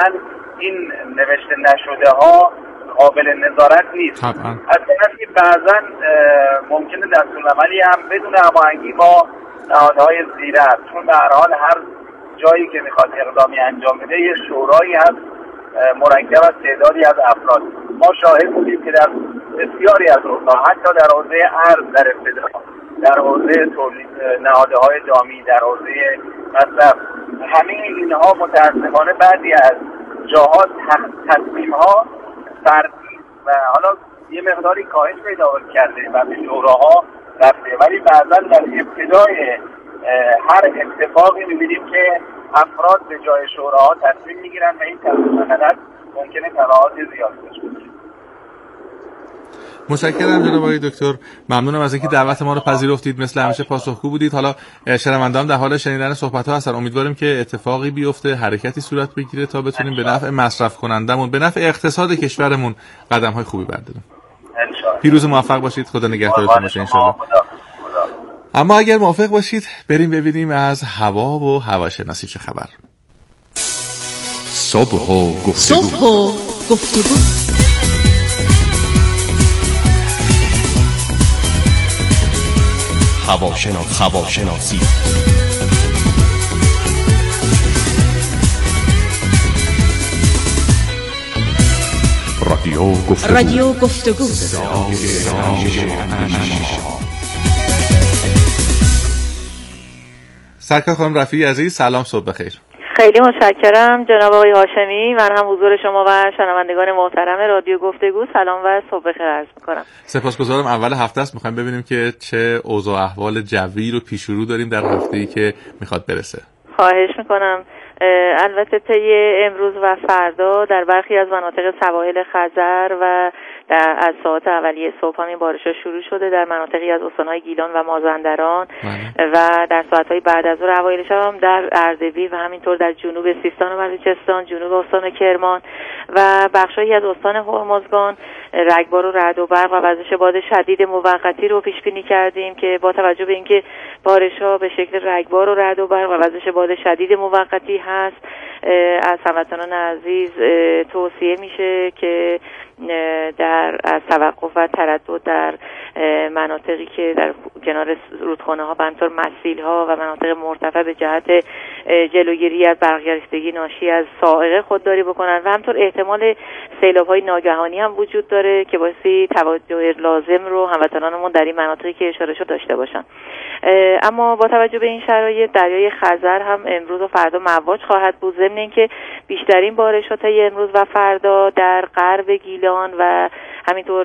طبعا این نوشته نشده ها قابل نظارت نیست. از طرفی بعضا ممکنه دستورالعملی هم بدون هماهنگی با نهادهای زیر است، چون به هر حال هر جایی که میخواد اقدامی انجام بده یه شورایی هست مرکب از تعدادی از افراد. ما شاهد بودیم که در بسیاری از حوزه‌ها، حتی در حوزه ارز در ابتدا، در حوزه تولید نهادهای دامی، در حوزه مصرف، همه اینها متاسفانه بعضی از جاها تصمیم‌ها فردی و حالا یه مقداری کاهش پیدا کرده و به شوراها رفته، ولی بعضا در ابتدای هر اتفاقی می‌بینیم که افراد به جای شوراها تصمیم میگیرن و این تصمیم غلط ممکنه تبعات زیاد داشته باشه. متشکرم جناب آقای دکتر، ممنونم از اینکه دعوت ما رو پذیرفتید، مثل همیشه پاسخگو بودید. حالا شنونده‌ام در حال شنیدن صحبت‌ها هستن، امیدواریم که اتفاقی بیفته، حرکتی صورت بگیره تا بتونیم به نفع مصرف کنندمون، به نفع اقتصاد کشورمون قدم‌های خوبی برداریم. ان شاء الله. پیروز موفق باشید، خدا نگهدارتون باشه ان شاء الله. اما اگر موافق باشید بریم ببینیم از هوا و هواشناسی چه خبر. صبح و گفتگو. هواشناسی رادیو گفتگو. سرکار خانم رفیعی عزیز، سلام، صبح بخیر. خیلی متشکرم جناب آقای هاشمی، من هم حضور شما و شنوندگان محترم رادیو گفتگو سلام و صبح بخیر عرض می‌کنم. سپاسگزارم. اول هفته است، می‌خوایم ببینیم که چه اوضاع احوال جوی رو پیش رو داریم در هفته‌ای که میخواد برسه. خواهش می‌کنم. البته طی امروز و فردا در برخی از مناطق سواحل خزر و از ساعات اولیه صبح هم این بارش‌ها شروع شده در مناطقی از استان‌های گیلان و مازندران و در ساعت‌های بعد از ظهر اوایل شب هم در اردبیل و همینطور در جنوب سیستان و بلوچستان، جنوب استان کرمان و بخشایی از استان هرمزگان رگبار و رعد و برق و وزش باد شدید موقتی رو پیش بینی کردیم که با توجه به اینکه بارش‌ها به شکل رگبار و رعد و برق و وزش باد شدید موقتی هست، از هموطنان عزیز توصیه میشه که از توقف و تردد در مناطقی که در کنار رودخانه ها و همینطور مسیل ها و مناطق مرتفع به جهت جلوگیری از برگشتگی ناشی از صاعقه خودداری بکنن و همینطور احتمال سیلاب های ناگهانی هم وجود داره که باعث توجه لازم رو هموطنانمون در این مناطقی که اشاره شد داشته باشن. اما با توجه به این شرایط دریای خزر هم امروز و فردا مواج خواهد بود، ضمن اینکه بیشترین بارشات امروز و فردا در غرب گیلان و همینطور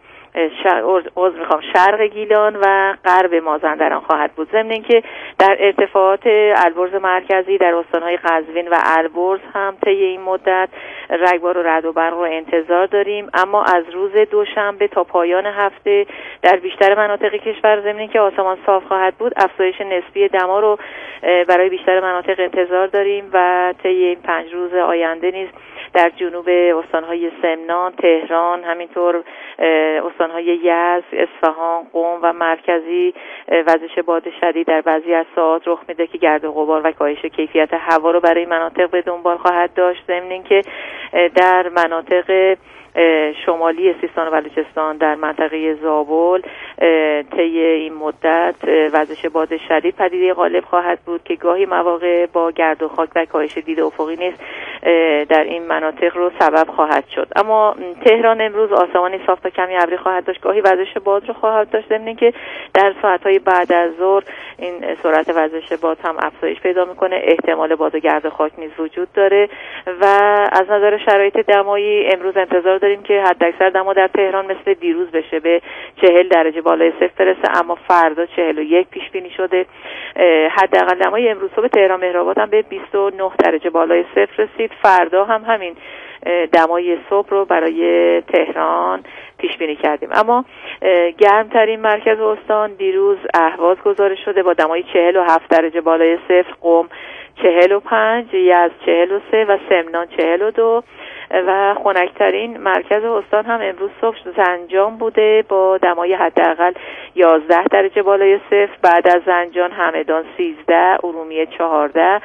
شرق گیلان و غرب مازندران خواهد بود، ضمن اینکه در ارتفاعات البرز مرکزی در استان‌های قزوین و البرز هم طی این مدت رگبار و رعد و برق رو انتظار داریم. اما از روز دوشنبه تا پایان هفته در بیشتر مناطق کشور ضمن اینکه آسمان صاف خواهد بود افزایش نسبی دما رو برای بیشتر مناطق انتظار داریم و طی این 5 روز آینده نیز در جنوب استان‌های سمنان، تهران، همینطور استان‌های یزد، اصفهان، قم و مرکزی وزش باد شدید در بعضی از ساعات رخ میده که گرد و غبار و کاهش کیفیت هوا رو برای مناطق به دنبال خواهد داشت، ضمن اینکه در مناطق شمالی سیستان و بلوچستان در منطقه زابل طی این مدت وزش باد شدید پدیده غالب خواهد بود که گاهی مواقع با گرد و خاک و کاهش دید افقی نیز در این مناطق رو سبب خواهد شد. اما تهران امروز آسمانی صاف تا کمی ابری خواهد داشت، گاهی وزش باد رو خواهد داشت، ضمن اینکه در ساعت‌های بعد از ظهر این سرعت وزش باد هم افزایش پیدا میکنه، احتمال باد و گرد و خاک نیز وجود داره و از نظر شرایط دمایی امروز انتظار داریم که حداکثر دما در تهران مثل دیروز بشه، به 40 درجه بالای صفر برسه، اما فردا 41 پیش بینی شده. حداقل دمای امروز صبح تهران مهرآباد هم به 29 درجه بالای صفر رسید. فردا هم همین دمای صبح رو برای تهران پیش بینی کردیم. اما گرمترین مرکز استان دیروز اهواز گزارش شده با دمای 47 درجه بالای صفر، قم 45، یزد 43 و سمنان 42 و خنک‌ترین مرکز استان هم امروز صبح زنجان بوده با دمای حداقل 11 درجه بالای صفر، بعد از زنجان همدان 13، ارومیه 14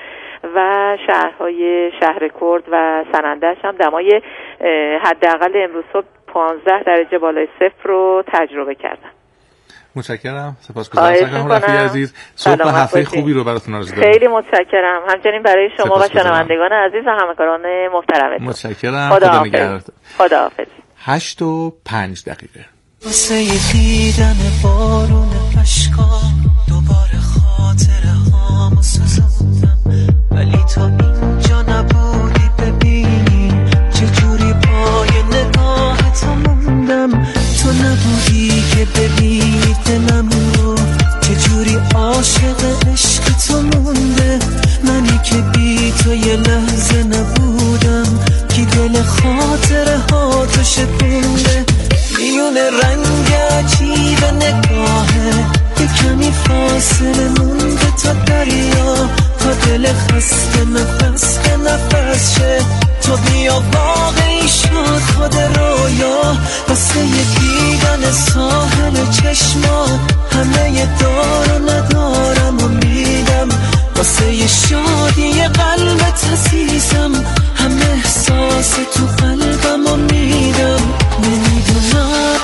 و شهرهای شهر کرد و سنندج هم دمای حداقل امروز صبح 15 درجه بالای صفر رو تجربه کردن. متشکرم، سپاسگزارم رفیع عزیز. صبح هفته خوبی رو براتون آرزو دارم. خیلی متشکرم، همچنین برای شما و شنوندگان عزیز و همکاران محترمتون. متشکرم، خدا نگهدار. خداحافظ. 8:05 واسه دیدن بارون اشکا دوباره خاطره هامو سوزوندم، ولی تا اینجا نبودی ببینی چجوری پای نگاهت موندم. تو نبودی که ببینی دلم رو چجوری عاشق عشق تو مونده. منی که بی تو یه لحظه نبودم، کی دل خاطره ها تو شکونده. میون رنگ عجیب نگاهه یه کمی فاصله مونده تا دریا، تا دل خسته نفس به نفس شه. تو بیا واقعی شد خود رویا، واسه یه دیدن ساحل چشما همه دار و ندارم و میدم. واسه یه شادی قلبت عزیزم همه احساس تو قلبم و میدم. نمیدونم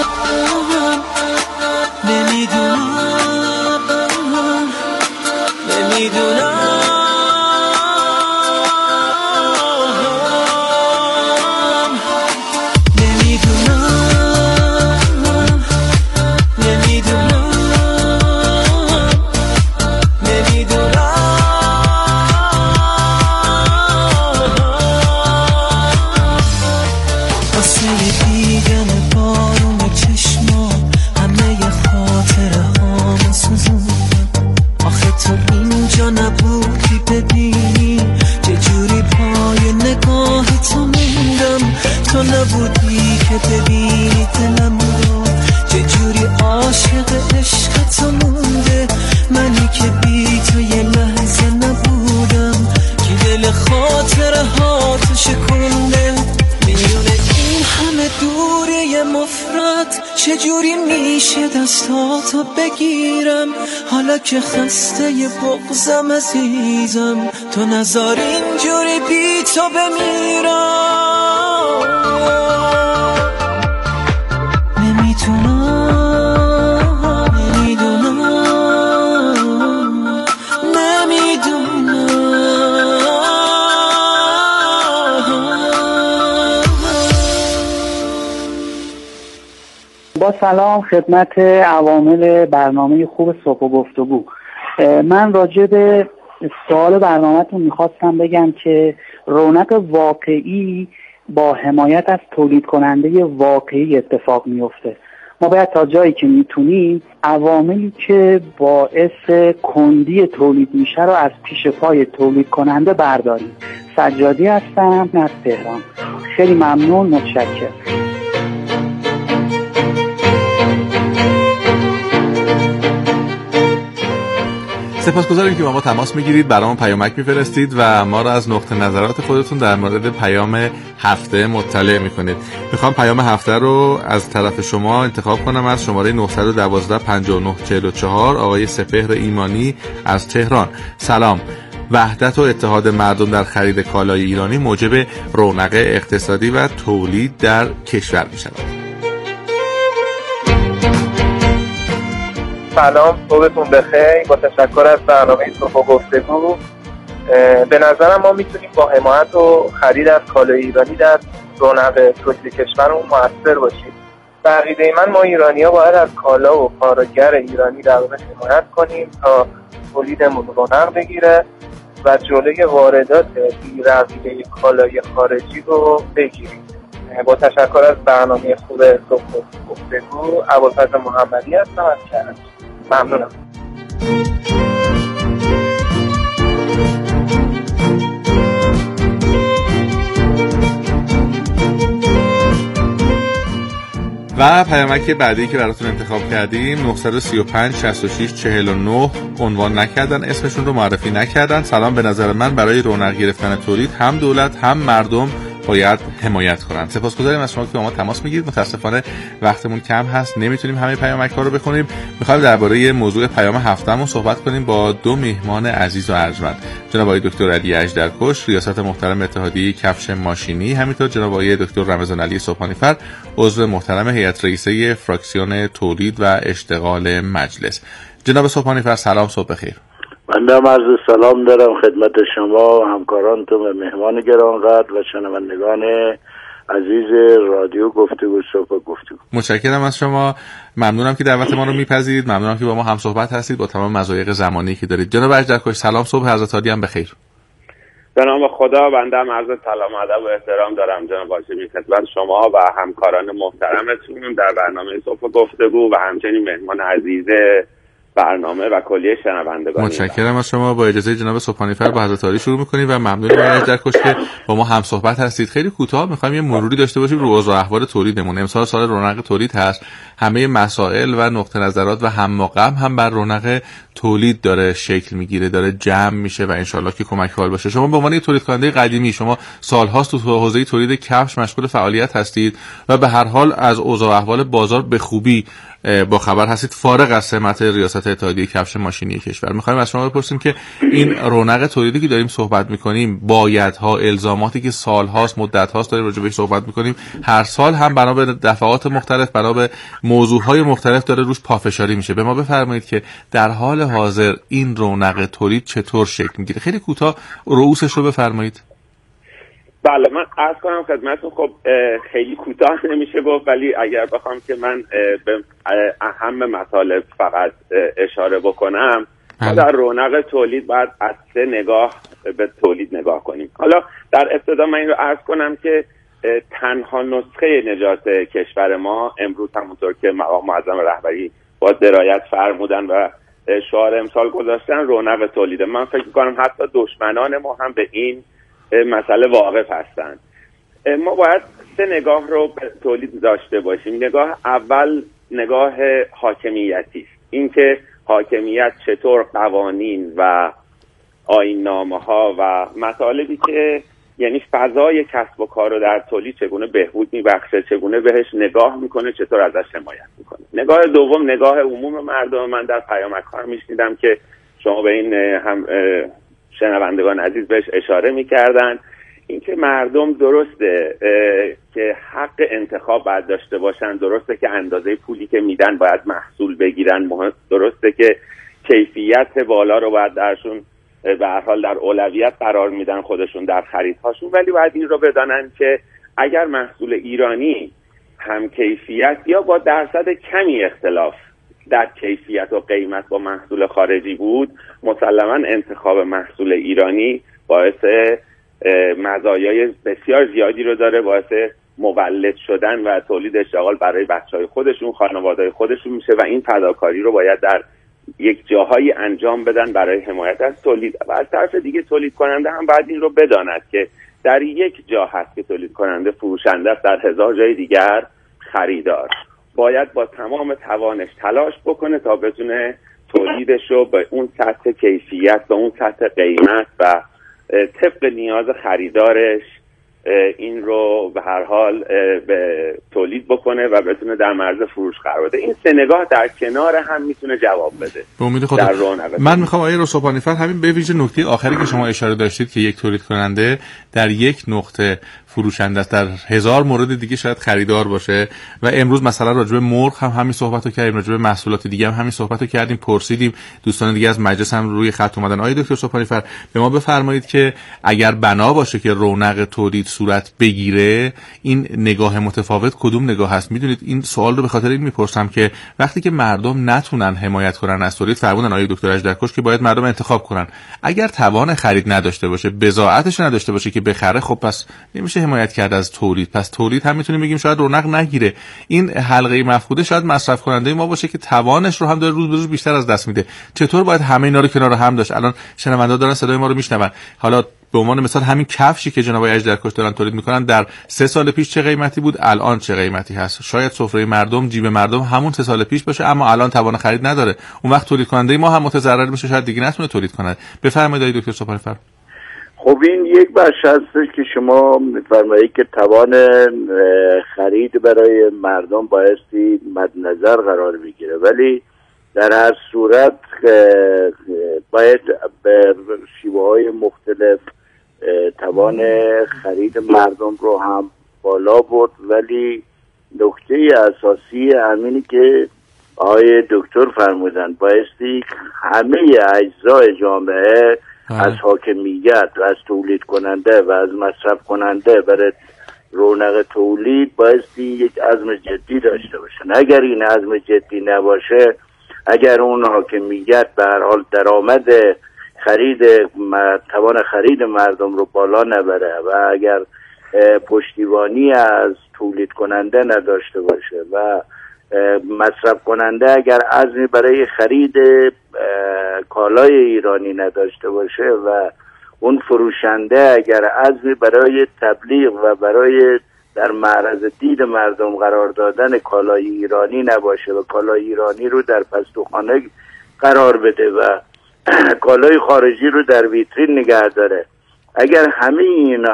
نبودی که ببینی دلم رو چجوری عاشق عشق تو مونده. منی که بی تو یه لحظه نبودم، که دل خاطره ها تو شکونده. میون این همه دوری مفرد چجوری میشه دستاتو بگیرم، حالا که خسته ی بغضم عزیزم. تو نذار اینجوری بی تو بمیرم. با سلام خدمت عوامل برنامه خوب صبح و گفتگو. من راجع به سوال برنامه‌تون میخواستم بگم که رونق واقعی با حمایت از تولید کننده واقعی اتفاق میفته. ما باید تا جایی که میتونیم عواملی که باعث کندی تولید میشه رو از پیش پای تولید کننده برداریم. سجادی هستم از تهران. خیلی ممنون، متشکرم. سپاسگزاریم که با ما تماس میگیرید، برامون پیامک میفرستید و ما را از نقطه نظرات خودتون در مورد پیام هفته مطلع میکنید. میخوام پیام هفته رو از طرف شما انتخاب کنم از شماره 912 59 44 آقای سپهر ایمانی از تهران. سلام. وحدت و اتحاد مردم در خرید کالای ایرانی موجب رونق اقتصادی و تولید در کشور میشود. سلام، صبحتون بخیر. با تشکر از برنامه صبح و گفتگو. به نظرم ما میتونیم با حمایت و خرید از کالای ایرانی در رونق تولید کشورمون مؤثر باشیم. به عقیده من ما ایرانی‌ها باید از کالا و کارگر ایرانی در واقع حمایت کنیم تا تولیدمون رونق بگیره و جلوی واردات بی‌رویه کالای خارجی رو بگیریم. با تشکر از برنامه خوب صبح و گفتگو. ابوالفضل محمدی هستم از کرج. ممنونم. و پیامک بعدی که براتون انتخاب کردیم 935 66 49 عنوان نکردن، اسمشون رو معرفی نکردن. سلام، به نظر من برای رونق گرفتن تولید هم دولت هم مردم باید حمایت کنن. سپاسگزاریم از شما که با ما تماس میگیرید. متاسفانه وقتمون کم هست، نمیتونیم همه پیامک‌ها رو بخونیم. می‌خوایم درباره موضوع پیام هفتهمون صحبت کنیم با دو میهمان عزیز و ارجمند، جناب آقای دکتر علی اژدرکش، ریاست محترم اتحادیه کفش ماشینی، همینطور جناب آقای دکتر رمضان علی صبحانیفر، عضو محترم هیئت رئیسه فراکسیون تولید و اشتغال مجلس. جناب صبحانیفر سلام، صبح بخیر. من عرض سلام دارم خدمت شما و همکارانتون و مهمان گرانقدر و شنوندگان عزیز رادیو گفتگو صبح گفتگو. متشکرم از شما، ممنونم که دعوت ما رو میپذیرید، ممنونم که با ما هم صحبت هستید با تمام مضایق زمانی که دارید. جناب اژدرکش سلام، صبح حضرت عالی هم بخیر. به نام خدا، بنده هم عرض سلام و ادب و احترام دارم جناب هاشمی خدمت شما و همکاران محترمتون در برنامه صبح گفتگو و همچنین مهمان عزیز برنامه و کلیه شنوندگان. متشکرم از شما. با اجازه جناب صبحانیفر با حضرت عالی شروع می‌کنیم و ممنونم از اژدرکش که با ما هم صحبت هستید. خیلی کوتاه می‌خوایم یه مروری داشته باشیم رو اوضاع احوال تولیدمون. امسال سال رونق تولید هست. همه مسائل و نقطه نظرات و هم و غم هم بر رونق تولید داره شکل میگیره، داره جمع میشه و انشالله که کمک حال باشه. شما به عنوان تولید کننده قدیمی، شما سال‌هاست تو حوزه تولید کفش مشغول فعالیت هستید و به هر حال از اوضاع احوال بازار به خوبی با خبر هستید، فارغ از سمت ریاست اتحادیه کفش ماشینی کشور. می‌خوایم از شما بپرسیم که این رونق تولیدی که داریم صحبت می‌کنیم، بایدها، الزاماتی که سال‌هاست، مدت‌هاست داریم راجع بهش صحبت می‌کنیم، هر سال هم بنا به دفعات مختلف، بنا به موضوعهای مختلف داره روش پافشاری میشه. به ما بفرمایید که در حال حاضر این رونق تولید چطور شکل می‌گیره؟ خیلی کوتاه رؤوسش رو بفرمایید. بله، من عرض کنم خدمتتون. خب خیلی کوتاه نمیشه گفت، ولی اگر بخوام که من به اهم مطالب فقط اشاره بکنم، ما در رونق تولید باید از سه نگاه به تولید نگاه کنیم. حالا در ابتدا من این رو عرض کنم که تنها نسخه نجات کشور ما امروز همونطور که مقام معظم رهبری با درایت فرمودن و شعار امسال گذاشتن رونق تولیده. من فکر می‌کنم حتی دشمنان ما هم به این مسئله واقف هستند. ما باید سه نگاه رو به تولید داشته باشیم. نگاه اول نگاه حاکمیتی است، اینکه حاکمیت چطور قوانین و آیین‌نامه‌ها و مطالبی که یعنی فضای کسب و کار رو در تولید چگونه بهبود میبخشه، چگونه بهش نگاه میکنه، چطور ازش حمایت میکنه. نگاه دوم نگاه عموم مردم. من در پیامک‌ها میشنیدم که شما به این هم شنوندگان عزیز بهش اشاره میکردن، اینکه مردم درسته که حق انتخاب باید داشته باشن، درسته که اندازه پولی که میدن باید محصول بگیرن، درسته که کیفیت بالا رو باید درشون به هر حال در اولویت قرار میدن خودشون در خریدهاشون، ولی باید این رو بدانن که اگر محصول ایرانی هم کیفیت یا با درصد کمی اختلاف در کیفیت و قیمت با محصول خارجی بود، مسلماً انتخاب محصول ایرانی باعث مزایای بسیار زیادی رو داره، باعث مولد شدن و تولید اشتغال برای بچهای خودشون، خانواده‌های خودشون میشه و این فداکاری رو باید در یک جاهایی انجام بدن برای حمایت از تولید. و از طرف دیگه تولید کننده هم باید این رو بداند که در یک جا هست که تولید کننده فروشنده است، در 1000 جای دیگر خریدار. باید با تمام توانش تلاش بکنه تا بتونه تولیدش رو به اون سطح کیفیت، به اون سطح قیمت و طبق نیاز خریدارش این رو به هر حال به تولید بکنه و بتونه در معرض فروش قرار بده. این سه نگاه در کنار هم میتونه جواب بده. به امید خدا. من میخوام آقای صبحانیفر همین به ویژه نکته آخری که شما اشاره داشتید که یک تولید کننده در یک نقطه فروشنده است، در 1000 مورد دیگه شاید خریدار باشه و امروز مثلا راجع به مرغ هم همین صحبتو کردیم، راجع به محصولات دیگه هم همین صحبتو کردیم، پرسیدیم، دوستان دیگه از مجلس هم روی خط اومدن. آقای دکتر صبحانیفر به ما بفرمایید که اگر بنا باشه که رونق تولید صورت بگیره، این نگاه متفاوت کدوم نگاه هست؟ میدونید این سوال رو به خاطر این میپرسم که وقتی که مردم نتونن حمایت کنن از تولید، فرمودن آقای دکتر اژدرکش که باید مردم انتخاب کنن، اگر توان خرید نداشته باشه، بضاعتش نداشته باشه که بخره، خب پس نمیشه حمایت کرد از تولید. پس تولید هم میتونیم بگیم شاید رونق نگیره. این حلقه مفقوده شاید مصرف کننده ما باشه که توانش رو هم داره روز به روز بیشتر از دست میده. چطور باید همه اینا رو کنار هم داشت؟ الان شنوندا دارن صدای ما رو میشنون. حالا به عنوان مثال همین کفشی که جناب اژدرکش دارن تولید میکنن در 3 سال پیش چه قیمتی بود، الان چه قیمتی هست؟ شاید سفره مردم، جیب مردم همون 3 سال پیش باشه، اما الان توان خرید نداره. اون وقت تولید کننده ما هم متضرر میشه، شاید دیگه نتونه تولید کنه. بفرمایید آقای دکتر صبحانیفر. خب این یک بخش هستش که شما می‌فرمایید که توان خرید برای مردم بایستی مد نظر قرار بگیره، ولی در هر صورت باید به شیوه‌های مختلف توان خرید مردم رو هم بالا برد. ولی نکته اساسی همینی که آقای دکتر فرمودن، بایستی همه اجزای جامعه از حاکمیت و از تولید کننده و از مصرف کننده برای رونق تولید بایستی یک عزم جدی داشته باشن. اگر این عزم جدی نباشه، اگر اون حاکمیت به هر حال درآمد توان خرید مردم رو بالا نبره و اگر پشتیبانی از تولید کننده نداشته باشه و مصرف کننده اگر عزمی برای خرید کالای ایرانی نداشته باشه و اون فروشنده اگر عزمی برای تبلیغ و برای در معرض دید مردم قرار دادن کالای ایرانی نباشه و کالای ایرانی رو در پستوخانه قرار بده و کالای خارجی رو در ویترین نگه داره، اگر همه این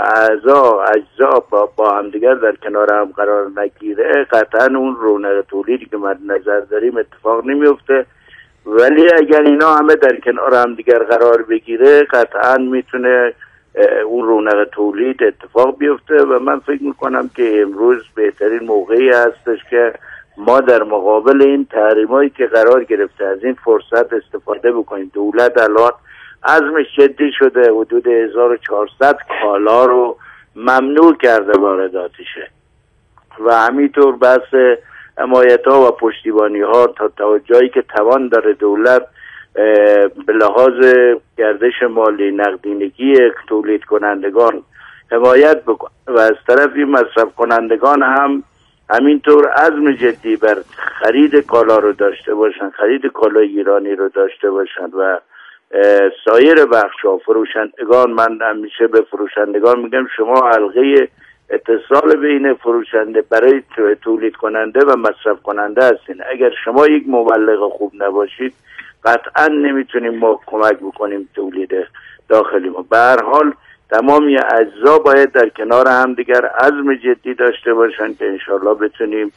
اجزا با همدیگر در کنار هم قرار نگیره، قطعا اون رونق تولیدی که مد نظر داریم اتفاق نمیفته. ولی اگر اینا همه در کنار هم دیگر قرار بگیره، قطعا میتونه اون رونق تولید اتفاق بیفته و من فکر میکنم که امروز بهترین موقعی هستش که ما در مقابل این تحریمایی که قرار گرفته از این فرصت استفاده بکنیم. دولت الان عزمش جدی شده، حدود 1400 کالا رو ممنوع کرده وارداتشه و همینطور بحث حمایت‌ها و پشتیبانی‌ها تا جایی که توان داره دولت به لحاظ گردش مالی، نقدینگی تولید کنندگان حمایت بکنه و از طرفی مصرف کنندگان هم همینطور عزم جدی بر خرید کالا رو داشته باشن، خرید کالای ایرانی رو داشته باشن و سایر بخش‌ها فروشندگان. من همیشه به فروشندگان میگم شما حلقه اتصال بین فروشنده برای تولید کننده و مصرف کننده هستین. اگر شما یک مبلغ خوب نباشید، قطعا نمیتونیم ما کمک بکنیم تولید داخلی ما. به هر حال تمامی اجزا باید در کنار هم دیگر عزم جدی داشته باشن که انشالله بتونیم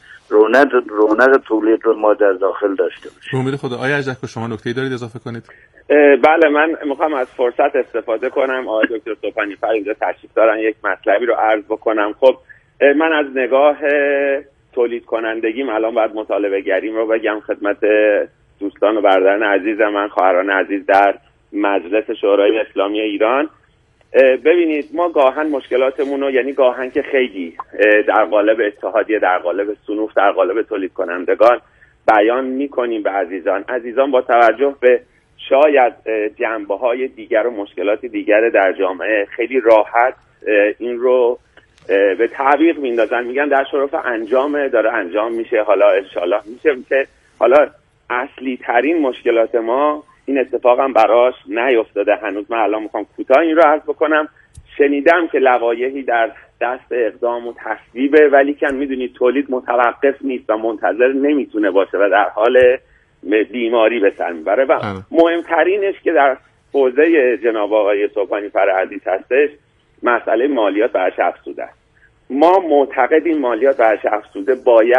رونق تولید رو ما در داخل داشته باشیم. امید خدا. آقای اژدرکو شما نکته‌ای دارید اضافه کنید؟ بله، من میخوام از فرصت استفاده کنم. آقای دکتر سوپانی‌فر اینجا تشریف دارن، یک مطلبی رو عرض بکنم. خب من از نگاه تولید کنندگیم الان باید مطالبه گریم رو بگم خدمت دوستان و برادران عزیزم، من خواهران عزیز در مجلس شورای اسلامی ایران. ببینید ما گاهن مشکلاتمون رو، یعنی گاهن که خیلی در قالب اتحادیه، در قالب صنوف، در قالب تولید کنندگان بیان میکنیم به عزیزان با توجه به شاید جنبه‌های دیگر و مشکلات دیگر در جامعه خیلی راحت این رو به تعویق میندازن، میگن در شرف انجام داره انجام میشه، حالا انشالله میشه که حالا اصلی ترین مشکلات ما این اتفاق هم براش نیفتاده هنوز. من الان میخوام کوتاه این رو عرض بکنم. شنیدم که لوایحی در دست اقدام و تصویبه، ولی که میدونید تولید متوقف نیست و منتظر نمیتونه باشه و در حال بیماری به سر میبره و مهمترینش که در حوزه جناب آقای سوپانی‌فر عزیز هستش مسئله مالیات بر ارزش افزوده است. ما معتقدیم مالیات بر ارزش افزوده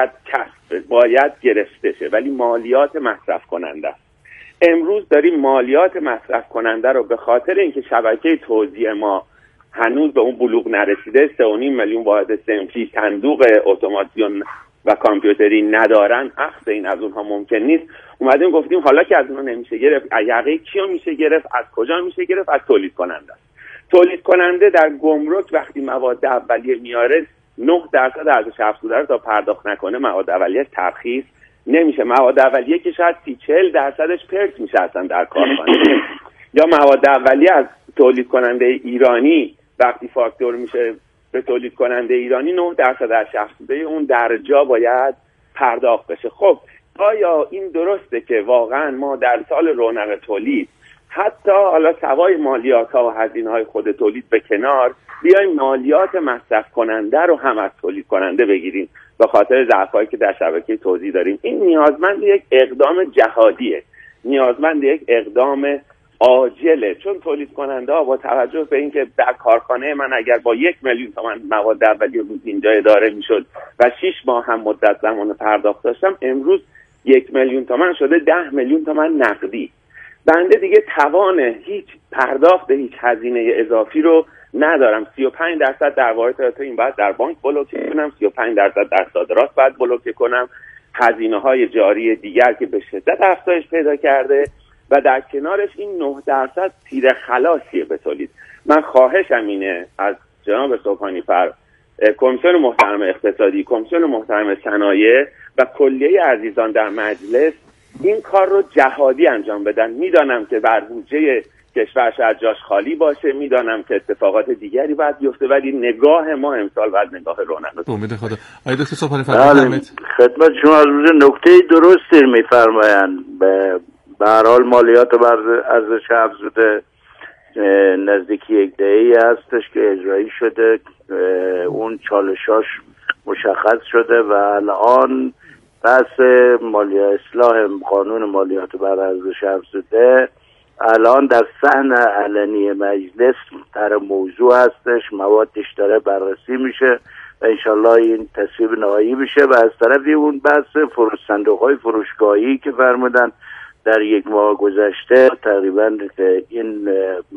باید گرفته شه، ولی مالیات مصرف کننده است. امروز داریم مالیات مصرف کننده رو به خاطر اینکه شبکه توزیع ما هنوز به اون بلوغ نرسیده، 3.5 میلیون واحد صنفی صندوق اتوماسیون و کامپیوتری ندارن، اخذ این از اونها ممکن نیست. اومدیم گفتیم حالا که از اونها نمیشه گرفت، یقه کیو میشه گرفت، از کجا میشه گرفت؟ از تولید کننده. تولید کننده در گمرک وقتی مواد اولیه میاره 9% ارزش افزوده رو تا پرداخت نکنه مواد اولیه ترخیص نمیشه. مواد اولیه که شاید 30-40% پرت میشه اصلا در کارخانه یا مواد اولیه از تولید کننده ایرانی وقتی فاکتور میشه به تولید کننده ایرانی 9% ارزش افزوده اون درجا باید پرداخت بشه. خب آیا این درسته که واقعا ما در سال رونق تولید حتی حالا سوای مالیات ها و هزینه های خود تولید به کنار بیایم مالیات مصرف کننده رو هم از تولید کننده بگیریم به خاطر ضعفایی که در شبکه توزیع داریم؟ این نیازمند یک اقدام جهادیه، نیازمند یک اقدام عاجله، چون تولید کننده ها با توجه به اینکه در کارخانه من اگر با 1,000,000 تومان مواد اولیه روز اینجا اداره میشد و 6 ماه هم مدت زمان پرداخت داشتم، امروز 1,000,000 تومان شده 10,000,000 تومان نقدی. بنده دیگه توان هیچ پرداخت هیچ هزینه اضافی رو ندارم. 35% در واردات این بعد در بانک بلوکه کنم، 35% در صادرات بعد بلوکه کنم، هزینه‌های جاری دیگر که به شدت افزایش پیدا کرده و در کنارش این 9% تیر خلاصیه به تولید. من خواهشم اینه از جناب سبحانی فر، کمیسیون محترم اقتصادی، کمیسیون محترم صنایع و کلیه عزیزان در مجلس این کار رو جهادی انجام بدن. میدانم که بر بودجه کشور شاید جاش خالی باشه، میدانم که اتفاقات دیگری باید بیفته، ولی نگاه ما امسال باید نگاه رونق. امید خدا. آقای دکتر سبحانی فرمایید. خدمت شما از نکته درستی میفرمایند. به هر حال مالیات بر ارزش افزوده نزدیکی 1 دهه‌ای هستش که اجرایی شده، اون چالشاش مشخص شده و الان بحث اصلاح قانون مالیات بر ارزش افزوده الان در صحن علنی مجلس در موضوع هستش، موادش داره بررسی میشه و انشالله این تصویب نهایی بشه. و از طرفی اون بحث صندوق‌های فروشگاهی که فرمودن در 1 ماه گذشته تقریبا این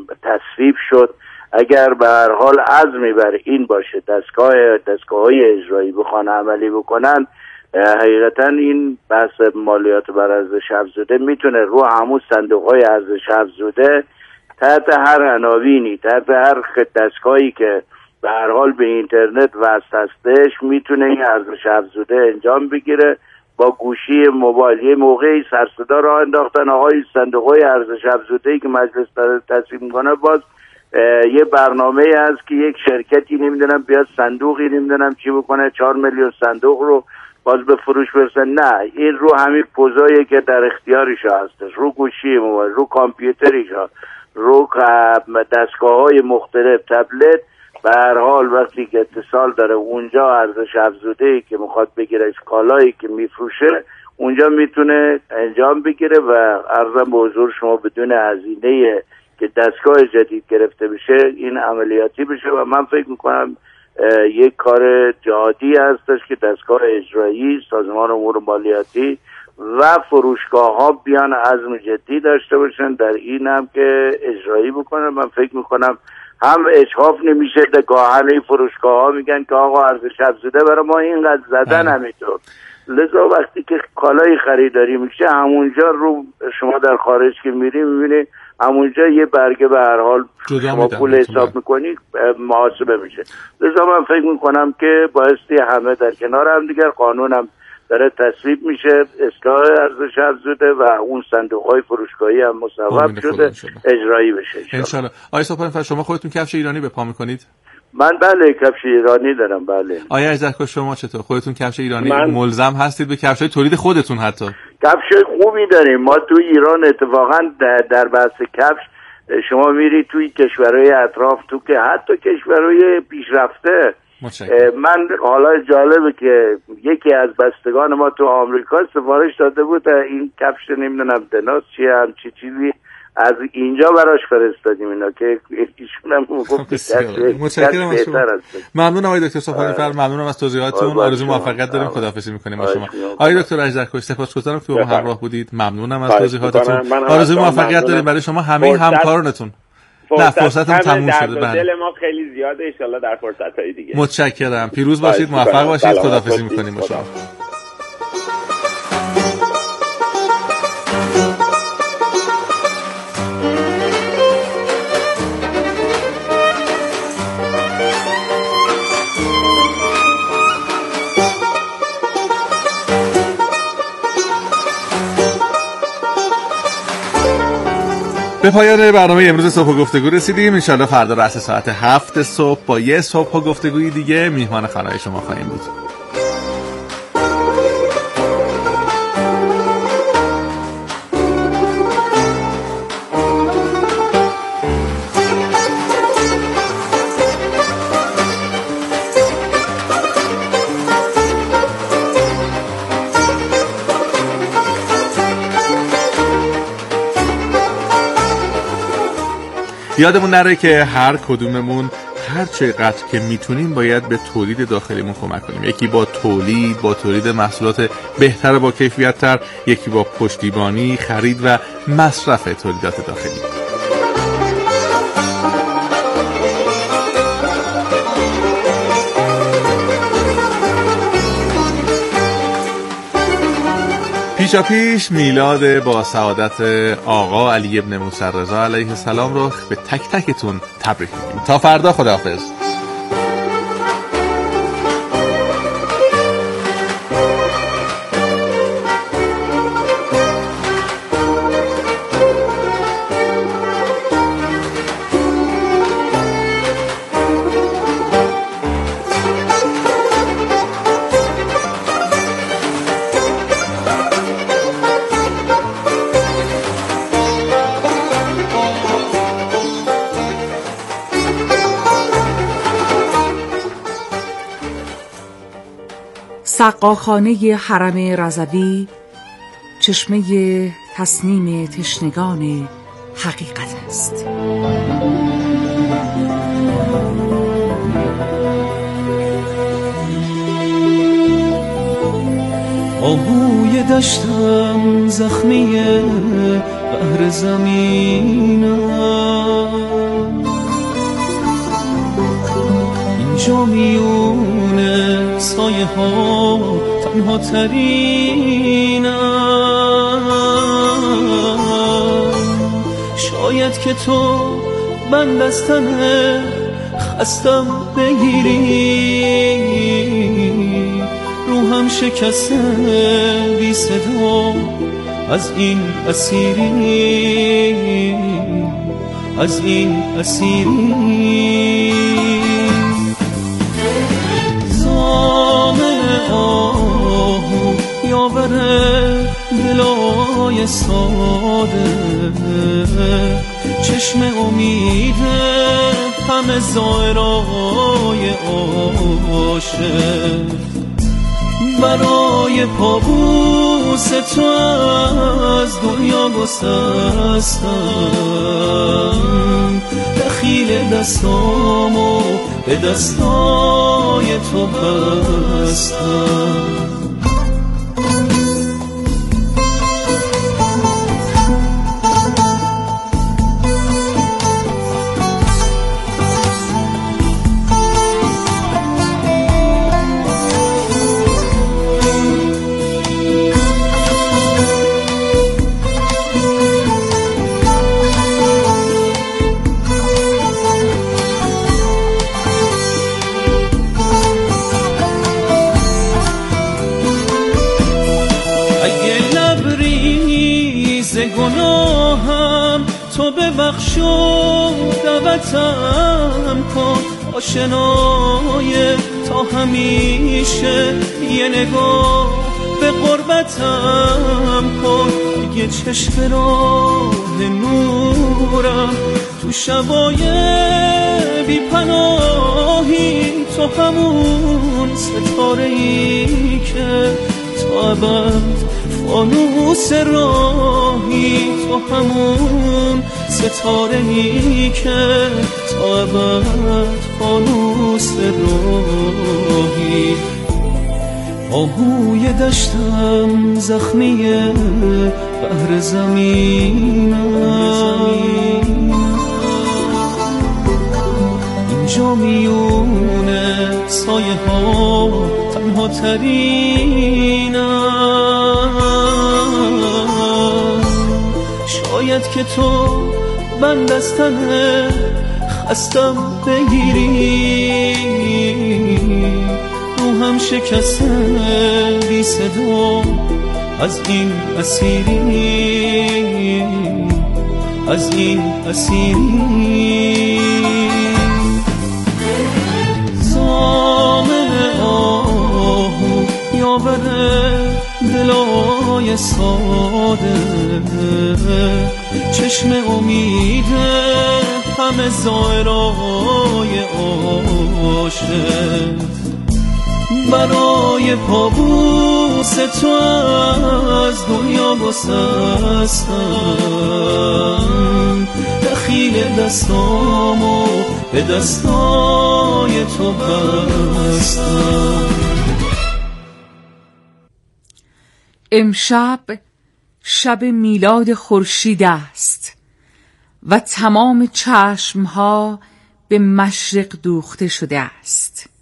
تصویب شد. اگر به هر حال عزمی بر این باشه دستگاه‌های اجرایی بخوان عملی بکنن، حقیقتا این بحث مالیات بر ارزش افزوده میتونه رو همون صندوق‌های ارزش افزوده تحت هر عناوینی، تحت هر دستگاهی که به هر حال به اینترنت وصل هستش میتونه این ارزش افزوده انجام بگیره. با گوشی موبایل یه موقعی سر صدا راه انداختن آقای صندوق‌های ارزش افزوده‌ای که مجلس داره تصویب میکنه، باز یه برنامه هست که یک شرکتی نمیدونم بیاد صندوقی نمیدونم چی بکنه 4 میلیون صندوق رو باز به فروش برسه. نه، این رو همین پوزایی که در اختیارش هستش، رو گوشی موبایل، رو کامپیوترش، رو دستگاه‌های مختلف، تبلت، به هر حال وقتی که اتصال داره اونجا ارزش افزوده‌ای که میخواد بگیره، کالایی که میفروشه اونجا میتونه انجام بگیره و عرضم به حضور شما بدون هزینه که دستگاه جدید گرفته بشه این عملیاتی بشه. و من فکر میکنم یک کار جهادی هستش که دستگاه اجرایی، سازمان امور مالیاتی و فروشگاه ها بیان عزم جدی داشته باشن در این هم که اجرایی بکنن. من فکر میکنم هم اجحاف نمیشه، گاهن این فروشگاه ها میگن که آقا ارزش افزوده برای ما اینقدر زدن همینطور، لذا وقتی که کالای خریداری میشه همونجا رو شما در خارج که میری میبینی همونجا یه برگه به هر حال شما پول حساب میکنی محاسبه میشه. لذا من فکر میکنم که بایستی همه در کنار هم دیگر، قانون هم داره تصویب میشه، اصلاح ارزش افزوده و اون صندوق‌های فروشگاهی هم مصوب شده اجرایی بشه انشالله. آقای سپاهانی، شما خودتون کفش ایرانی به پا میکنید؟ من بله کفش ایرانی دارم. بله. آیا اجزاکو شما چطور خودتون کفش ایرانی ملزم هستید به کفش‌های تولید خودتون؟ حتی کفش خوبی داریم ما تو ایران. اتفاقا در بحث کفش شما میری توی کشورهای اطراف، تو که حتی کشورهای پیشرفته، من حالا جالبه که یکی از بستگان ما تو آمریکا سفارش داده بود این کفش نمیدونم دناس چیه هم چیزی از اینجا براش فرستادیم اینا که ایشون هم گفت متشکرم از شما. ممنونم آقای دکتر سپاهانی فر، ممنونم از توضیحاتتون. آرزوی موفقیت داریم. خداحافظی می‌کنیم با شما. آقای دکتر اجزاکوش سپاسگزارم که با ما همراه بودید. ممنونم از توضیحاتتون. آرزوی موفقیت داریم برای شما همه همکارانتون. نه فرصتتون تموم شده. بله. دل ما خیلی زیاده، ان شاءالله در فرصت‌های دیگه. متشکرم. پیروز باشید، موفق باشید. خداحافظی می‌کنیم با شما. به پایان برنامه امروز صبح و گفتگو رسیدیم. انشالله فردا رأس ساعت 7 صبح با یه صبح و گفتگوی دیگه میهمان خانه شما خواهیم بود. یادمون نره که هر کدوممون هر چقدر که میتونیم باید به تولید داخلیمون کمک کنیم. یکی با تولید محصولات بهتر و با کیفیت تر، یکی با پشتیبانی، خرید و مصرف تولیدات داخلی. پیش میلاد با سعادت آقا علی ابن موسی رضا علیه السلام رو به تک تکتون تبریک میگیم. تا فردا، خداحافظ. سقاخانه حرم رضوی چشمه تسنیم تشنگان حقیقت است. آهوی دشتم زخمی بحر زمینم، اینجا میونه سایه ها تنها ترینم. شاید که تو بند از تن خستم بگیری، روحم شکسته بی صدا از این اسیری، از این اسیری. زامن آهو یاوره دلای ساده، چشم امیده همه زائرای عاشق. برای پابوس تو از دنیا گسستم، دخیل دستامو به دستای تو بستم. گناهم تو ببخش و دعوتم کن، آشنای تا همیشه یه نگاه به قربتم کن. یه چشم راه نورم تو شبای بی پناهی، تو همون ستاره‌ای که تا ابد فانوس راهی، تو همون ستاره‌ای که تا ابد فانوس راهی. آهوی دشتم زخمی بحر زمینم، اینجا میونه سایه ها تنها ترینم. شاید که تو بند از تن خستم بگیری، روحم شکسته بی صدا از این اسیری، از این اسیری. زامن آهو یاوره دلای ساده، چشم امیده همه زائرای عاشق. برای پابوس واسه تو از دنیا گسستم، دخیل دستامو به دستای تو بستم. امشب شب میلاد خورشید است و تمام چشمها به مشرق دوخته شده است.